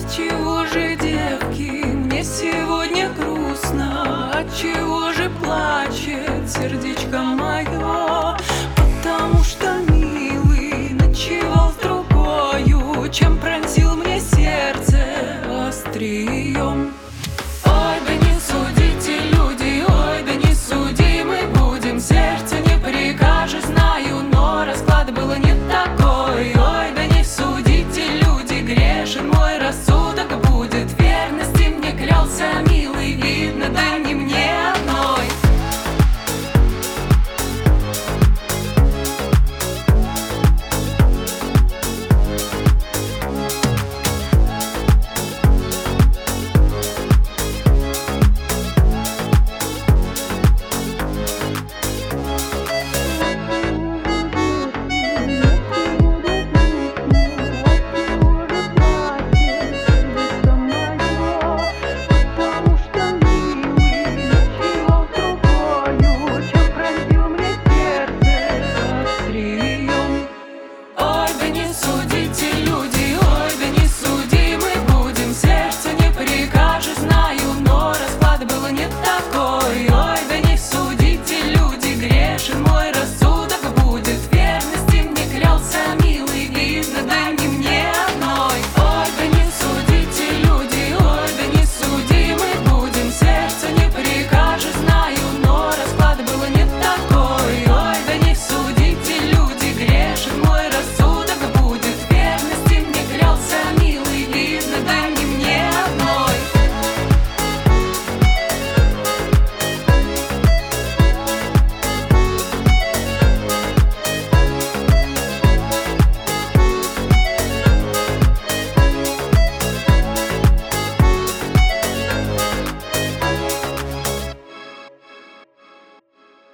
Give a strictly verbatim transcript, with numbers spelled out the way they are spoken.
Отчего же, девки, мне сегодня грустно? Отчего же плачет сердечко мое? Потому что милый ночевал с другою, чем пронзил мне сердце острие.